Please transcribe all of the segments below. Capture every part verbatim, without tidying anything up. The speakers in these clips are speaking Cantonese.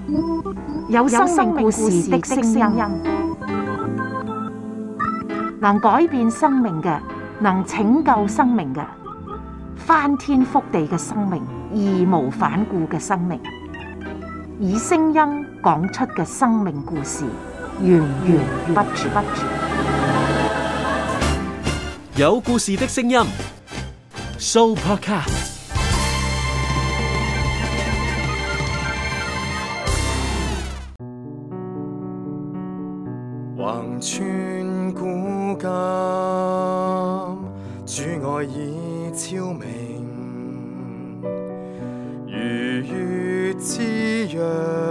有生命故事的聲音，能改變生命嘅，能拯救生命嘅，翻天覆地嘅生命，義無反顧嘅生命，以聲音講出嘅生命故事，源源不絕。 有故事的聲音 ，Sooopodcast。 橫穿古今，主愛已昭明，如月之約，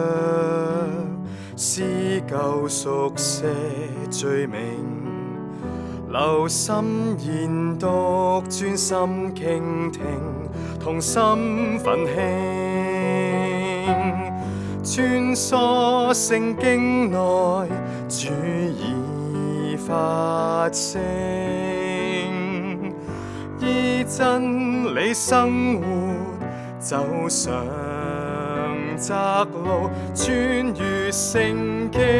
撕舊熟寫罪名，留心研讀，專心傾聽，同心奮興，穿梭聖經內，主已發聲，依真理生活，走上窄路，穿越聖經。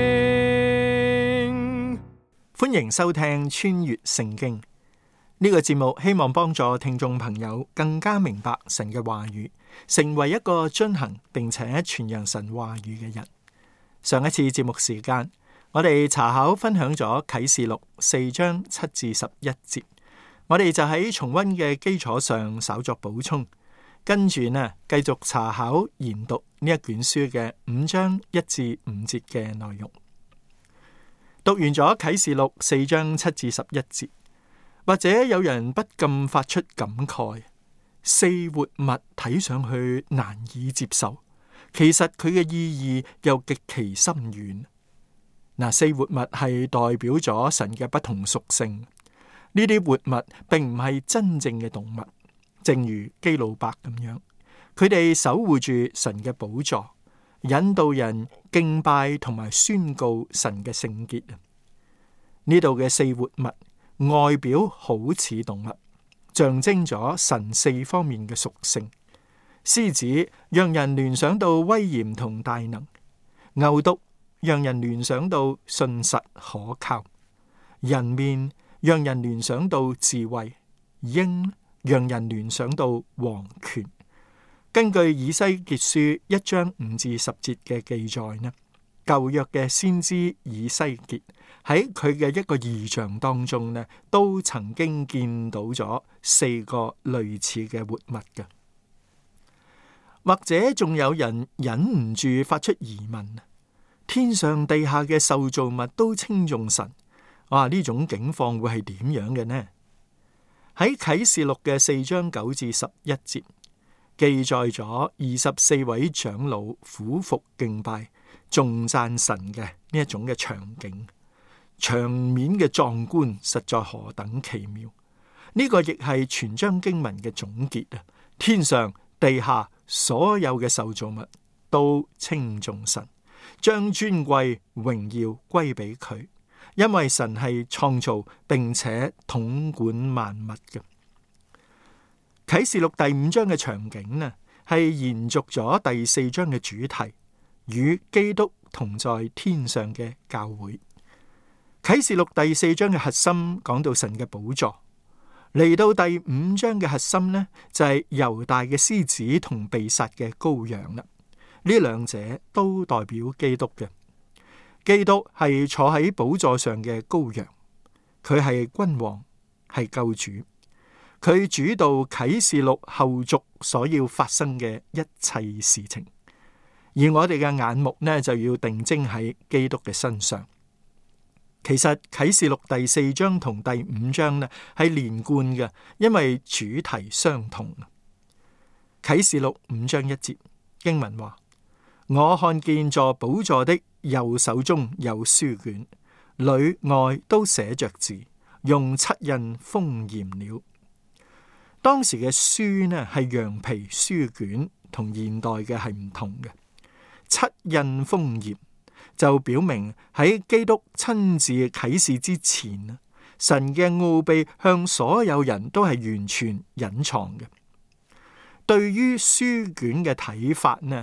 歡迎收聽穿越聖經呢個節目，希望幫助聽眾朋友更加明白神嘅話語，成為一個遵行並且傳揚神話語嘅人。上一次節目時間，我哋查考分享咗啟示錄四章七至十一節，我哋就喺重溫嘅基礎上稍作補充，跟住呢繼續查考研讀呢一卷書嘅五章一至五節嘅內容。讀完咗啟示錄四章七至十一節，或者有人不禁發出感慨：四活物睇上去難以接受，其實佢嘅意義又極其深遠。嗱，四活物係代表咗神嘅不同屬性，呢啲活物並唔係真正嘅動物，正如基路伯咁樣，佢哋守護住神嘅寶座，引導人敬拜同埋宣告神嘅聖潔。呢度嘅四活物外表好似動物，象徵咗神四方面嘅屬性。獅子讓人聯想到威嚴同大能，牛犢讓人聯想到信實可靠，人面讓人聯想到智慧，鷹讓人聯想到王權。根據以西結書一章五至十節嘅記載呢，舊約嘅先知以西結喺佢嘅一個異象當中呢，都曾經見到咗四個類似嘅活物嘅。或者仲有人忍唔住發出疑問：天上地下嘅受造物都稱頌神，哇！呢種境況會係點樣嘅呢？喺啟示錄嘅四章九至十一節記載咗二十四位長老俯伏敬拜、頌讚神嘅呢一種嘅場景，場面嘅壯觀實在何等奇妙！呢、這個亦係全章經文嘅總結啊！天上地下所有嘅受造物都稱頌神，將尊貴榮耀歸俾佢，因為神係創造並且統管萬物嘅。啟示錄第五章嘅場景呢，係延續咗第四章嘅主題，與基督同在天上嘅教會。啟示錄第四章嘅核心講到神嘅寶座，嚟到第五章嘅核心呢，就係猶大嘅獅子同被殺嘅羔羊啦。呢兩者都代表基督嘅。基督係坐喺寶座上嘅羔羊，佢係君王，係救主，佢主導啟示錄後續所要發生嘅一切事情，而我哋嘅眼目呢，就要定睛喺基督嘅身上。其實啟示錄第四章同第五章呢係連貫嘅，因為主題相同。啟示錄五章一節經文話：我看見坐寶座的右手中有書卷，裏外都寫着字，用七印封嚴了。當時嘅書呢係羊皮書卷，同現代嘅係唔同嘅。七印封嚴就表明喺基督親自啟示之前，神嘅奧秘向所有人都係完全隱藏嘅。對於書卷嘅睇法呢，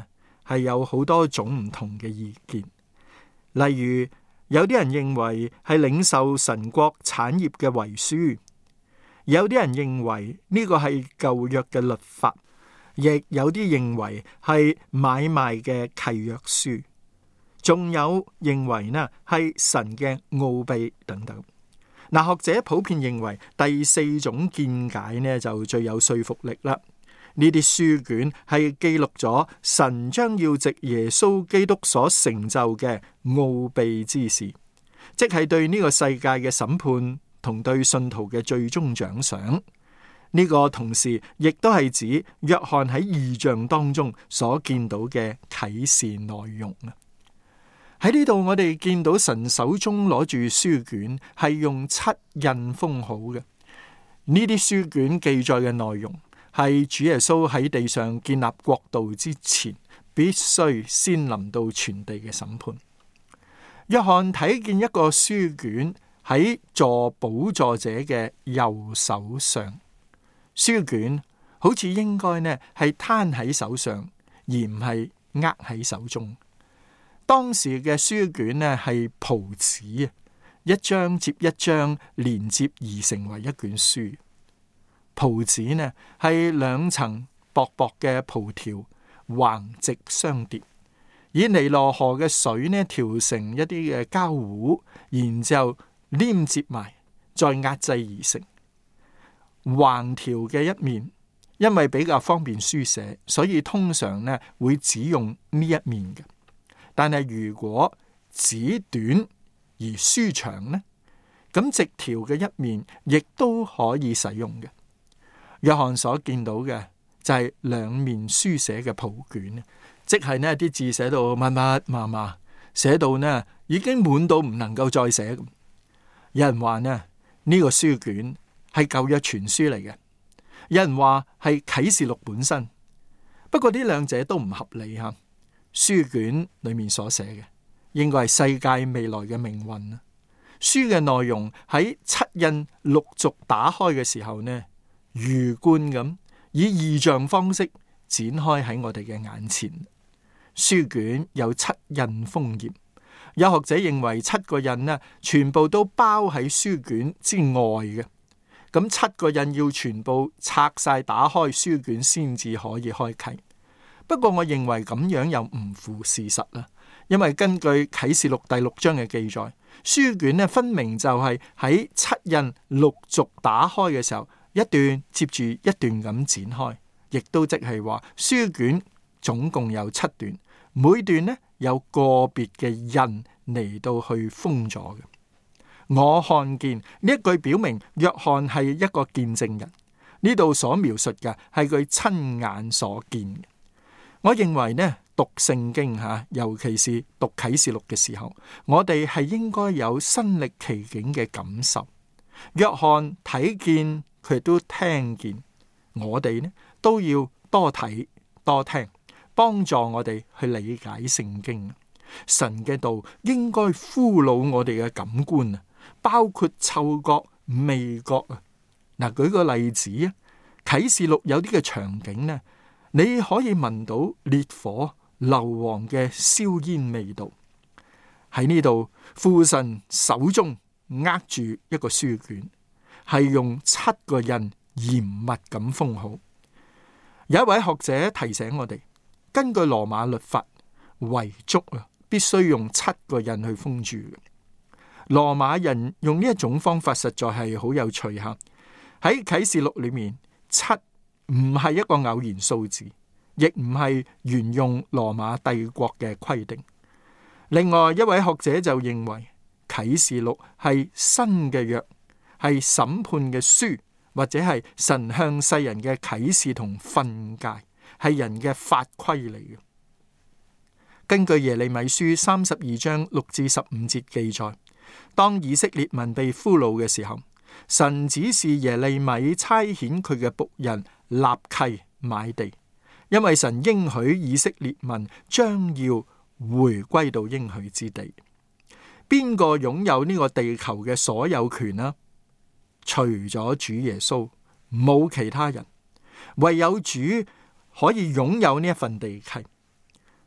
係有好多種唔同嘅意見。例如，有啲人認為係領受神國產業嘅遺書，有啲人認為呢個係舊約嘅律法，亦有啲認為係買賣嘅契約書，仲有認為呢係神嘅奧秘等等。嗱，學者普遍認為第四種見解呢就最有說服力啦。呢啲書卷係記錄咗神將要藉耶穌基督所成就嘅奧秘之事，即係對呢個世界嘅審判同對信徒嘅最終獎賞。呢個同時亦都係指約翰喺異象當中所見到嘅啟示內容啊。喺呢度我哋見到神手中攞住書卷，係用七印封好嘅。呢啲書卷記載嘅內容係主耶穌喺地上建立國度之前，必須先臨到全地嘅審判。約翰睇見一個書卷喺坐寶座者嘅右手上，書卷好似應該呢係攤喺手上，而唔係握喺手中。當時嘅書卷呢係蒲紙，一張接一張連接而成為一卷書。蒲紙呢係兩層薄薄嘅蒲條，橫直相疊，以尼羅河嘅水呢調成一啲嘅膠糊，然之後黏接埋，再壓製而成。橫條嘅一面，因為比較方便書寫，所以通常呢會只用呢一面嘅。但係如果紙短而書長呢，咁直條嘅一面亦都可以使用嘅。約翰所見到嘅就係兩面書寫嘅蒲卷，即係呢啲字寫到密密麻麻，寫到呢已經滿到唔能夠再寫。有人話呢呢個書卷係舊約傳書嚟嘅，有人話係啟示錄本身。不過呢兩者都唔合理吓。書卷裏面所寫嘅，應該係世界未來嘅命運啊！書嘅內容喺七印陸續打開嘅時候呢，魚貫咁以異象方式展開喺我哋嘅眼前。書卷有七印封頁，有學者認為七個印呢，全部都包喺書卷之外嘅。咁七個印要全部拆晒打開書卷先至可以開啟。不過我認為咁樣又唔符事實啦，因為根據啟示錄第六章嘅記載，書卷呢分明就係喺七印陸續打開嘅時候，一段接住一段咁展開，亦都即係話書卷總共有七段，每段呢有個別嘅印嚟到去封咗嘅。我看見呢一句表明約翰係一個見證人，呢度所描述嘅係佢親眼所見嘅。我認為呢，讀聖經吓，尤其是讀啟示錄嘅時候，我哋係應該有身歷其境嘅感受。約翰睇見，佢亦都聽見，我哋呢都要多睇多聽，幫助我哋去理解聖經。神嘅道應該俘虜我哋嘅感官啊，包括嗅覺、味覺啊。嗱，舉個例子啊，啟示錄有啲嘅場景呢，你可以聞到烈火硫磺嘅燒煙味道。喺呢度，父神手中握住一個書卷，係用七個印嚴密咁封好。有一位學者提醒我哋，根據羅馬律法，遺囑啊必須用七個印去封住嘅。羅馬人用呢一種方法實在係好有趣吓。喺啟示錄裏面，七唔係一個偶然數字，亦唔係沿用羅馬帝國嘅規定。另外一位學者就認為啟示錄係新嘅約，係審判嘅書，或者係神向世人嘅啟示同訓誡，係人嘅法規嚟嘅。根據耶利米書三十二章六至十五節記載，當以色列民被俘虜嘅時候，神指示耶利米差遣佢嘅僕人立契買地，因為神應許以色列民將要回歸到應許之地。邊個擁有呢個地球嘅所有權呢？除咗主耶穌，冇其他人，唯有主可以擁有呢一份地契。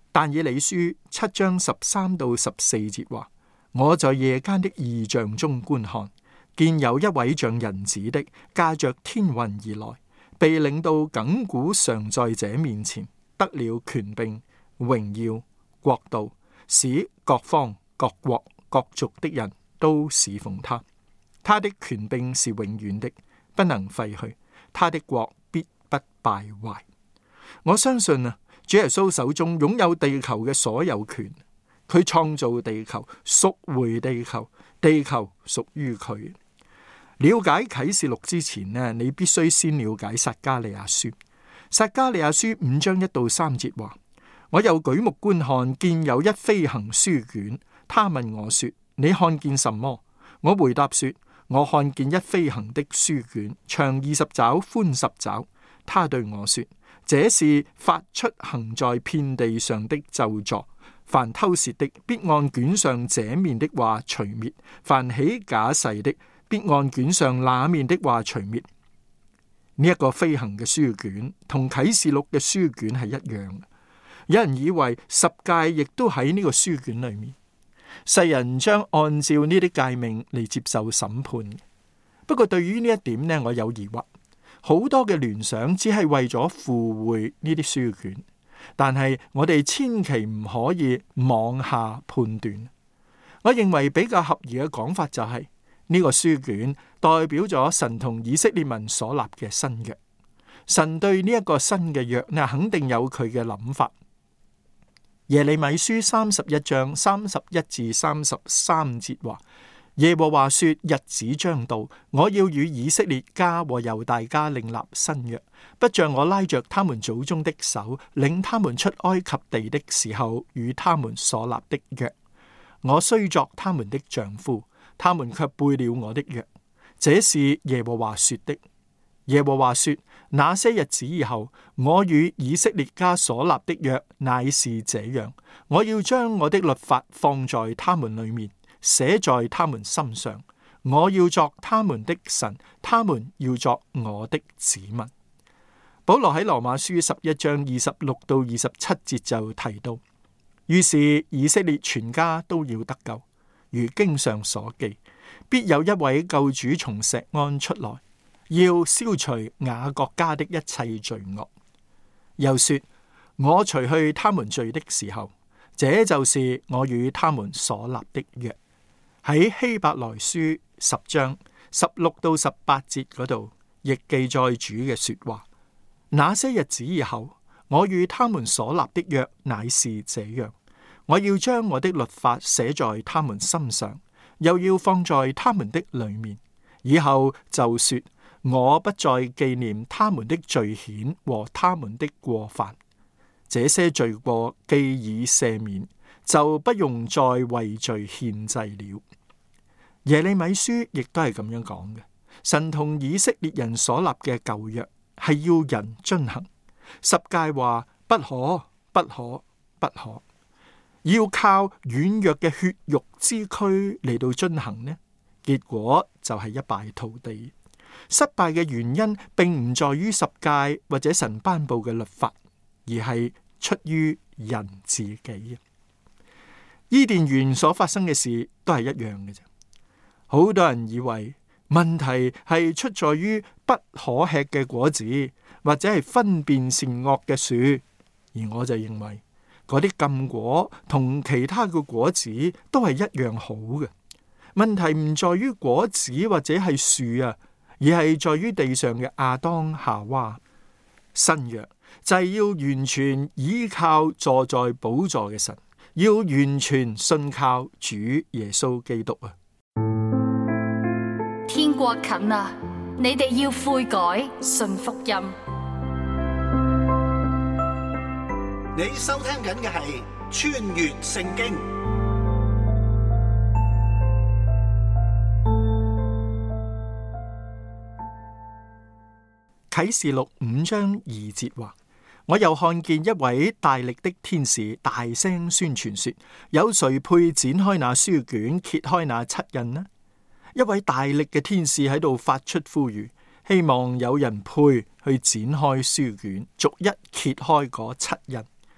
但以理書七章十三到十四節話：我在夜間的異象中觀看，見有一位像人子的駕着天雲而來，被領到亙古常在者面前，得了權柄、榮耀、國度，使各方、各國、各族的人都侍奉他。他的權柄是永遠的，不能廢去，他的國必不敗壞。我相信啊，主耶穌手中擁有地球嘅所有權，佢創造地球，贖回地球，地球屬於佢。了解啟示錄之前呢，你必須先了解撒迦利亞書。撒迦利亞書五章一到三節話：我又舉目觀看，見有一飛行書卷。他問我說：你看見什麼？我回答說：我看見一飛行的書卷，長二十肘，寬十肘。他對我說：這是發出行在遍地上的咒詛，凡偷竊的，必按卷上這面的話除滅；凡起假誓的，必按卷上那面的話除滅。呢、這、一個飛行嘅書卷同啟示錄嘅書卷係一樣嘅。有人以為十誡亦都喺呢個書卷裏面，世人將按照呢啲誡命嚟接受審判。不過對於呢一點呢，我有疑惑。好多嘅聯想只係為咗附會呢啲書卷，但係我哋千祈唔可以妄下判斷。我認為比較合宜嘅講法就係、是、呢、這個書卷代表咗神同以色列民所立嘅新約。神對呢一個新嘅約呢，肯定有佢嘅諗法。耶利米書三十一章三十一至三十三節話：耶和華說，日子將到，我要與以色列家和猶大家另立新約，不像我拉着他們祖宗的手，領他們出埃及地的時候與他們所立的約。我雖作他們的丈夫，他們卻背了我的約。這是耶和華說的。耶和華說，那些日子以後，我與以色列家所立的約乃是這樣，我要將我的律法放在他們裏面，寫在他們心上，我要作他們的神，他們要作我的子民。保羅喺羅馬書十一章二十六到二十七節就提到，於是以色列全家都要得救，如經上所記，必有一位救主從錫安出來，要消除雅各家的一切罪惡。又說，我除去他們罪的時候，這就是我與他們所立的約。喺希伯來書十章十六到十八節嗰度，亦記載主嘅說話。那些日子以後，我與他們所立的約乃是這樣，我要將我的律法寫在他們心上，又要放在他們的裏面。以後就說，我不再紀念他們的罪愆和他們的過犯，這些罪過既已赦免，就不用再為罪獻祭了。耶利米書亦都係咁樣講嘅，神同以色列人所立嘅舊約係要人遵行。十誡話不可、不可、不可，要靠軟弱嘅血肉之軀嚟到遵行呢，結果就係一敗塗地。失敗嘅原因並唔在於十誡或者神頒布嘅律法，而係出於人自己。伊甸園所發生嘅事都係一樣嘅啫。好多人以為問題係出在於不可吃嘅果子，或者係分辨善惡嘅樹，而我就認為嗰啲禁果同其他嘅果子都係一樣好嘅。問題唔在於果子或者係樹啊，而係在於地上嘅亞當夏娃。新約就係要完全依靠坐在寶座嘅神，要完全信靠主耶穌基督啊！ 天國近啦，你哋要悔改，信福音。 你收聽緊嘅係穿越聖經。 啟示錄五章二節話：我又看見一位大力的天使大聲宣傳說，有誰配展開那書卷，揭開那七印呢？一位大力嘅天使喺度發出呼籲，希望有人配去展開書卷，逐一揭開嗰七印。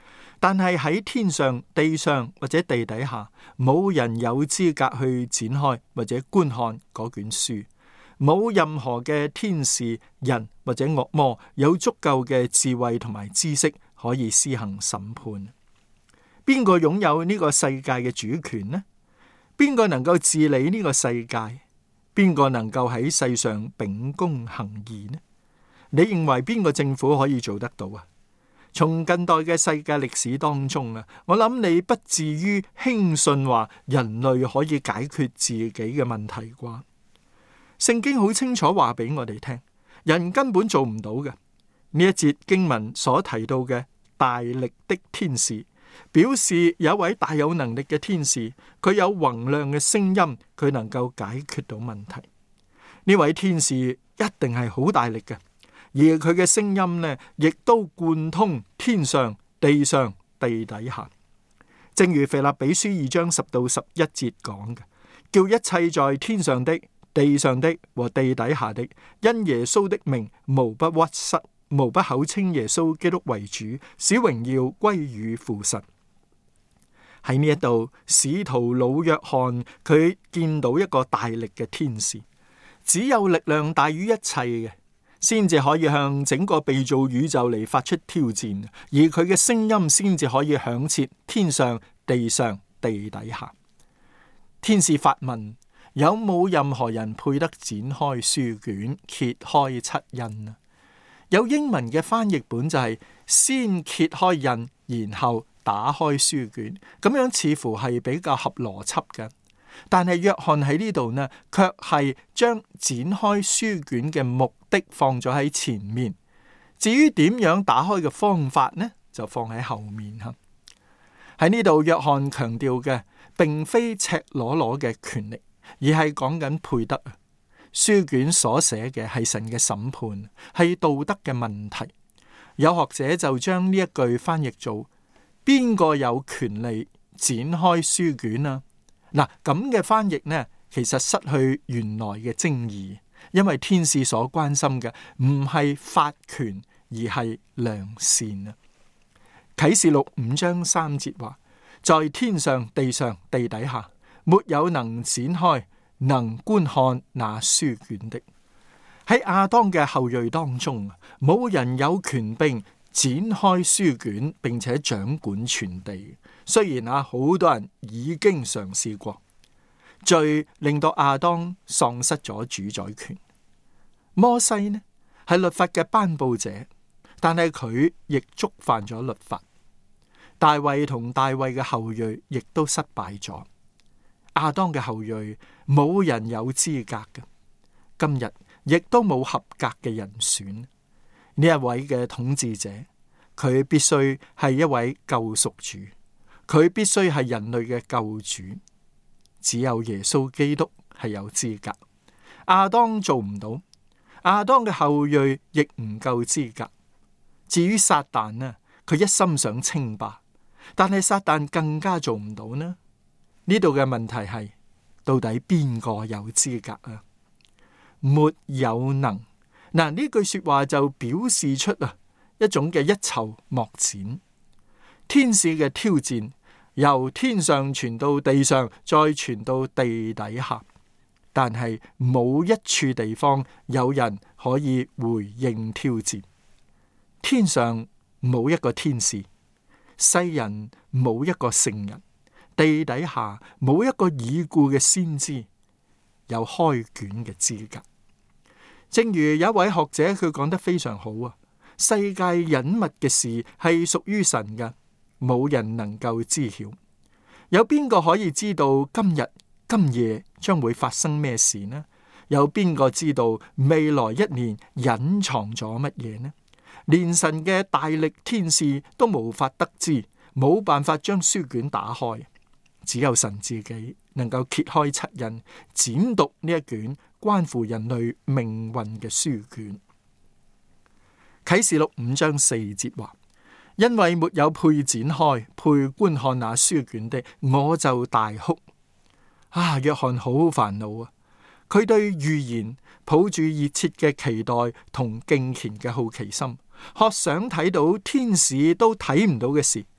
但係喺天上、地上或者地底下，冇人有資格去展開或者觀看嗰卷書。冇任何嘅天使、人或者惡魔有足夠嘅智慧同埋知識可以施行審判。邊個擁有呢個世界嘅主權呢？邊個能夠治理呢個世界？邊個能夠喺世上秉公行義呢？你認為邊個政府可以做得到啊？從近代嘅世界歷史當中啊，我諗你不至於輕信話人類可以解決自己嘅問題啩？聖經好清楚話俾我哋聽，人根本做唔到嘅。呢一節經文所提到嘅大力的天使，表示有一位大有能力嘅天使，佢有宏亮嘅聲音，佢能夠解決到問題。呢位天使一定係好大力嘅。而佢嘅聲音呢，亦都貫通天上、地上、地底下。正如腓立比書二章十到十一節講嘅，叫一切在天上的、地上的和地底下的，因耶穌的名，無不屈膝，無不口稱耶穌基督為主，使榮耀歸於父神。喺呢一度，使徒老約翰佢見到一個大力嘅天使，只有力量大於一切嘅，先至可以向整個被造宇宙嚟發出挑戰，而佢嘅聲音先至可以響徹天上、地上、地底下。天使發問：有冇任何人配得展開書卷、揭開七印啊？有英文嘅翻譯本就係先揭開印，然後打開書卷，咁樣似乎係比較合邏輯嘅。但係約翰喺呢度呢，卻係將展開書卷嘅目的放咗喺前面，至於點樣打開嘅方法呢，就放喺後面哈。喺呢度，約翰強調嘅並非赤裸裸嘅權力，而係講緊配得啊。書卷所寫嘅係神嘅審判，係道德嘅問題。有學者就將呢一句翻譯做：邊個有權利展開書卷啊？嗱，咁嘅翻譯呢，其實失去原來嘅精義，因為天使所關心嘅唔係法權，而係良善啊。啟示錄五章三節話：在天上、地上、地底下，沒有能展開、能觀看那書卷的。喺亞當嘅後裔當中，冇人有權柄展開書卷，並且掌管全地。雖然啊，好多人已經嘗試過，罪令到亞當喪失咗主宰權。摩西呢係律法嘅頒布者，但係佢亦觸犯咗律法。大衛同大衛嘅後裔亦都失敗咗。亞當嘅後裔冇人有資格嘅，今日亦都冇合格嘅人選。呢一位嘅統治者，佢必須係一位救贖主。佢必須係人類嘅救主，只有耶穌基督係有資格。亞當做唔到，亞當嘅後裔亦唔夠資格。至於撒旦呢，佢一心想稱霸，但係撒旦更加做唔到呢。呢度嘅問題係，到底邊個有資格啊？沒有能。嗱，呢句說話就表示出啊一種嘅一籌莫展。天使嘅挑戰由天上傳到地上，再傳到地底下，但係冇一處地方有人可以回應挑戰。天上冇一個天使，世人冇一個聖人，地底下冇一個已故嘅先知有開卷嘅資格。正如有一位學者佢講得非常好啊，世界隱密嘅事係屬於神嘅，冇人能夠知曉。有邊個可以知道今日今夜將會發生咩事呢？有邊個知道未來一年隱藏咗乜嘢呢？連神嘅大力天使都無法得知，冇辦法將書卷打開，只有神自己能夠揭開七印，展讀呢一卷關乎人類命運嘅書卷。啟示錄五章四節話：因為沒有配展開、配觀看那書卷的，我就大哭。啊，約翰好煩惱啊！佢對預言抱住熱切嘅期待同敬虔嘅好奇心，渴想睇到天使都睇唔到嘅事，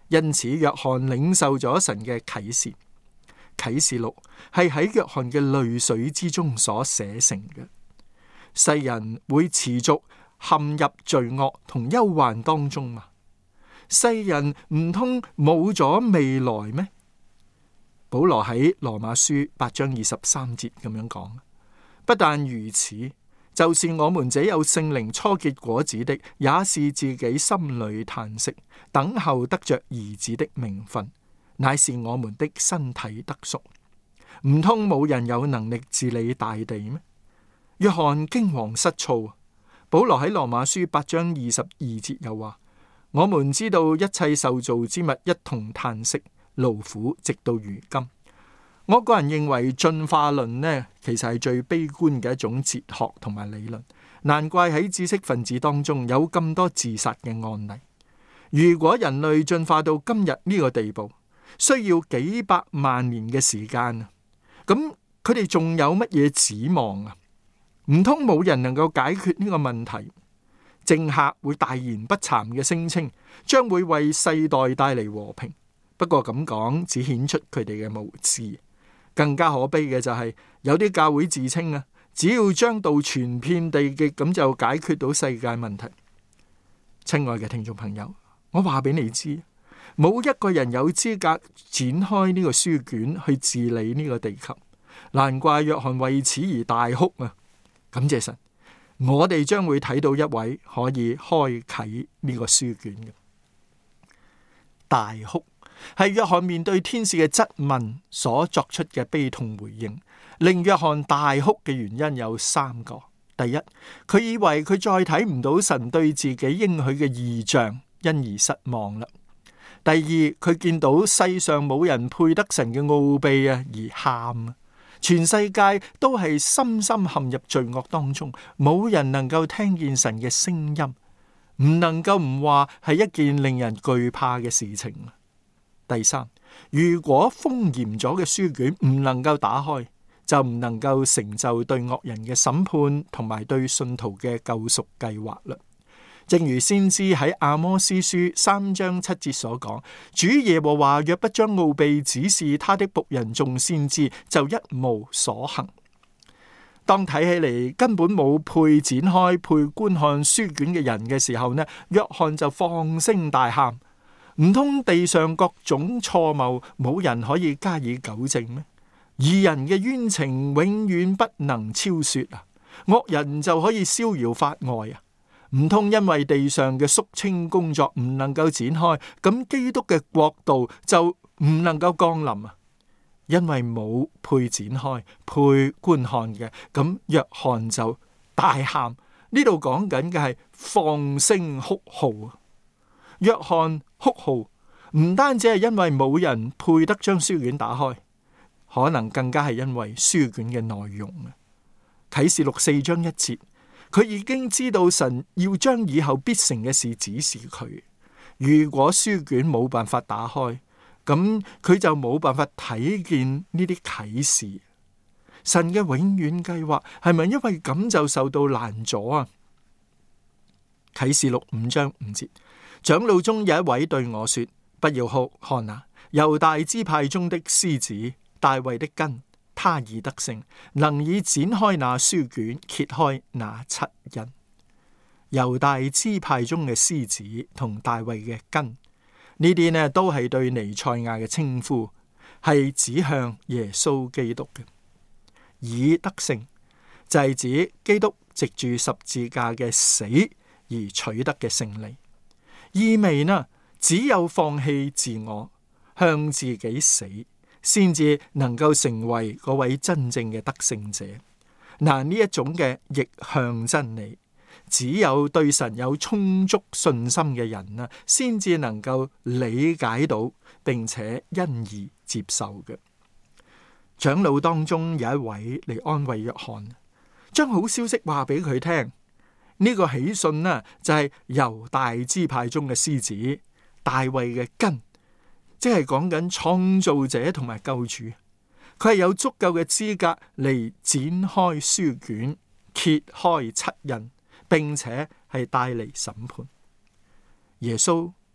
因此約翰領受咗神嘅啟示。啟示錄係喺約翰嘅淚水之中所寫成嘅。世人會持續陷入罪惡同憂患當中嘛？世人唔通冇咗未來咩？保羅喺羅馬書八章二十三節咁樣講，不但如此，就是我們這有聖靈初結果子的，也是自己心裏嘆息，等候得着兒子的名分，乃是我們的身體得贖。唔通冇人有能力治理大地咩？約翰驚惶失措。保羅喺羅馬書八章二十二節又話，我們知道一切受造之物一同嘆息勞苦，直到如今。我個人認為進化論呢，其實係最悲觀嘅一種哲學同埋理論，難怪喺知識分子當中有咁多自殺嘅案例。如果人類進化到今日呢個地步，需要幾百萬年嘅時間啊，咁佢哋仲有乜嘢指望啊？唔通冇人能夠解決呢個問題？政客會大言不慚嘅聲稱，將會為世代帶嚟和平。不過咁講，只顯出佢哋嘅無知。更加可悲嘅就係、是、有啲教會自稱啊，只要將道傳遍地極，咁就解決到世界問題。親愛嘅聽眾朋友，我話俾你知，冇一個人有資格展開呢個書卷去治理呢個地球。難怪約翰為此而大哭啊！感謝神，我哋將會睇到一位可以開啟呢個書卷嘅。大哭係約翰面對天使嘅質問所作出嘅悲痛回應。令約翰大哭嘅原因有三個。第一，佢以為佢再睇唔到神對自己應許嘅異象，因而失望啦。第二，佢見到世上冇人配得神嘅奧秘啊，而喊啊。全世界都係深深陷入罪惡當中，冇人能夠聽見神嘅聲音，唔能夠唔話係一件令人懼怕嘅事情。第三，如果封嚴咗嘅書卷唔能夠打開，就唔能夠成就對惡人嘅審判同埋對信徒嘅救贖計劃啦。正如先知喺阿摩司書三章七節所講，主耶和華若不將奧秘指示他的僕人眾先知，就一無所行。當睇起嚟根本冇配展開配觀看書卷嘅人嘅時候呢，約翰就放聲大喊：唔通地上各種錯謬冇人可以加以糾正咩？義人嘅冤情永遠不能超說啊，惡人就可以逍遙法外啊？唔通因為地上嘅肅清工作唔能夠展開，咁基督嘅國度就唔能夠降臨啊？因為冇配展開配觀看嘅，咁約翰就大喊。呢度講緊嘅係放聲哭號啊！約翰哭號唔單止係因為冇人配得將書卷打開，可能更加係因為書卷嘅內容啊。啟示錄四章一節。佢已經知道神要將以後必成嘅事指示佢。如果書卷冇辦法打開，咁佢就冇辦法睇見呢啲啟示。神嘅永遠計劃係咪因為咁就受到攔阻啊？啟示錄五章五節，長老中有一位對我說：不要哭，看啊，猶大支派中的獅子，大衛的根。他已得勝，能以展開那書卷，揭開那七印。猶大支派中嘅獅子同大衛嘅根，呢啲呢都係對彌賽亞嘅稱呼，係指向耶穌基督嘅。以得勝就係指基督藉住十字架嘅死而取得嘅勝利，意味呢只有放棄自我，向自己死，先至能夠成為嗰位真正嘅得勝者。嗱，呢一種嘅逆向真理，只有對神有充足信心嘅人啊，先至能夠理解到，並且因而接受嘅。長老當中有一位嚟安慰約翰，將好消息話俾佢聽。呢個喜訊呢，就係猶大支派中嘅獅子，大衛嘅根。即係講緊創造者同埋救主，佢係有足夠嘅資格嚟展開書卷，揭開七印，並且係帶嚟審判。耶穌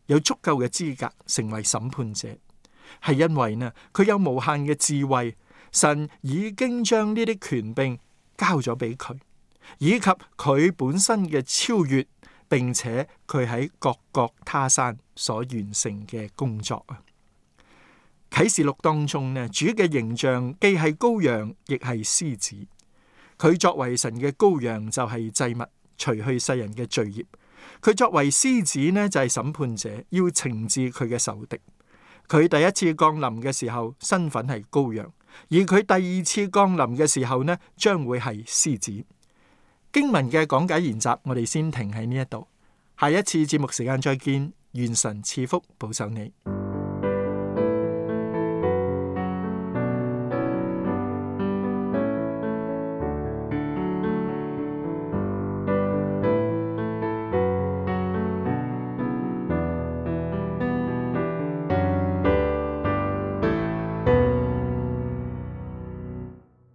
有足夠嘅資格成為審判者，係因為呢佢有無限嘅智慧，神已經將呢啲權柄交咗俾佢，以及佢本身嘅超越，並且佢喺各各他山所完成嘅工作啊。啟示錄當中呢，主嘅形象既係羔羊，亦係獅子。佢作為神嘅羔羊就係祭物，除去世人嘅罪孽。佢作為獅子呢，就係審判者，要懲治佢嘅仇敵。佢第一次降臨嘅時候身份係羔羊，而佢第二次降臨嘅時候呢，將會係獅子。經文嘅講解研習，我哋先停喺呢一度，下一次節目時間再見，願神賜福保守你。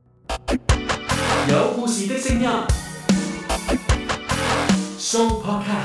有故事的聲音，Show Podcast。